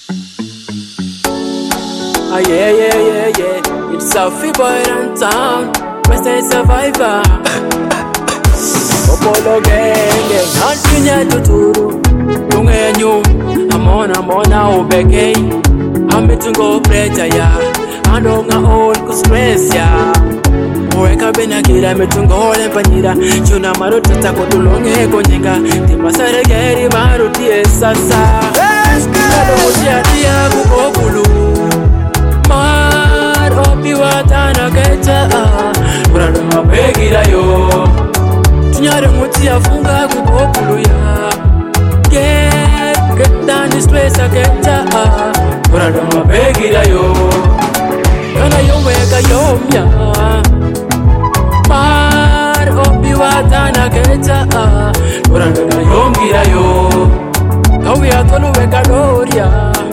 Ah, yeah. It's a free boy in town. West Side Survivor. Popolo gang. Hantunya tuturu. Tungenyu. Amona ubegay. Amitungo preja ya. Andonga all ku stress ya. Weka bena kila mitungo ole panira. Chuna marutu tako tulonge konyenga. Timasare geri maruti esasa. Let's go. Dia kukokulu. Mar opi watana kecha. Urado mabegira yo. Tunyare muti afunga kukokulu ya. Get down this place kecha. Urado mabegira yo. Kana yo weka yo mya. Mar opi watana kecha. Urado yongira yo. Kawi atolu weka doria.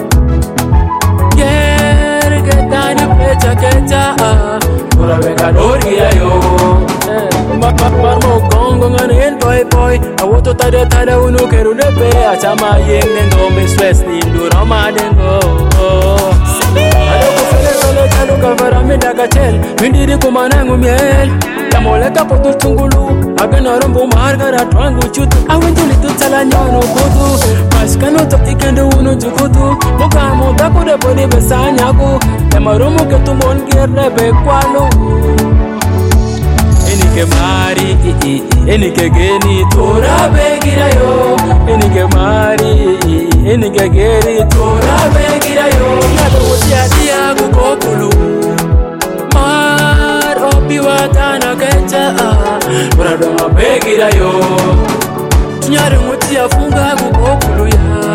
Get down the pecha kecha. Ura weka doria yo. Marmo kongo ngane boy. Awoto tada unu keru nepe. Achama yeng ngome stress ni ndura madengo. Ado kufele chalo kavara medaka chel. Mindiri kumana ngumiel. Yamoleka potu tungulu. Agana rombo margara twangu chutu. Awenduli tutala nyono kutu. Mashkano to ikende unu jukutu. Mukamo dako de boni besanyaku. Yamarumu ketumon girne bekwalo. Enike mari, enike geni tora begira yo. Enike mari, enike geni tora begira yo. Nado usiadia kukokulu. Mar opi watana kecha. Urado mabegira yo. Tunyare muti afunga kukokulu ya.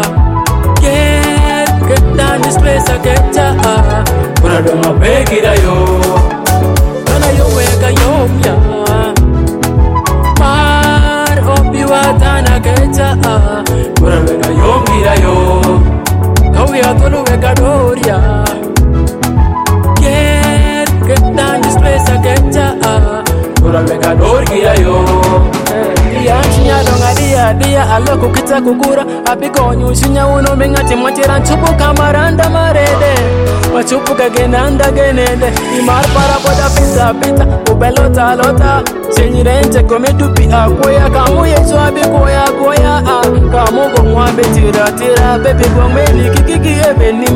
Get down this place kecha. Urado mabegira yo. Kana yo weka yo mya. Mar opi watana kecha. Urado weka yo mira yo. Kawi atolu weka doria. Get down this place kecha. Urado weka doria yo. Dia donga dia aloko kita kukura. Apiko nyushinya uno mingati mwatira nchupu kamaranda marede. Machupu kagenanda genende. Imar para poda pita. Ubelota lota. Senyirenche kometupi akwaya. Kamu yesu abikoya koya. Kamu gomwabe tira. Bebe gomeli kikiki ebe ni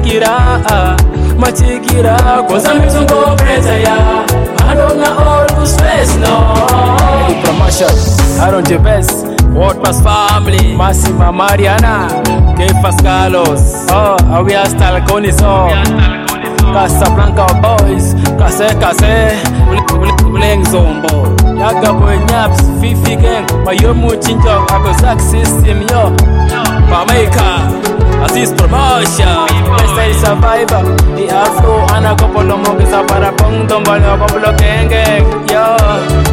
machikira. Koza mitungo preta ya. Adonga all ku stress no. Promotion. Aaron Jebes, Worldpass Family, Massima Mariana, Kefas Carlos, Awia Stalconiso, Casablanca Boys, Kase, Bleng Zombo, Yaga Boy Naps, Fifi Gang, Mayomu Chinjo, Agozak System, yo, Pameka, Assist Promotion, West Side Survivor, the Afro, Anna Kopolo Mogesa Parapong, Dombalo, Pablo Gang, yo.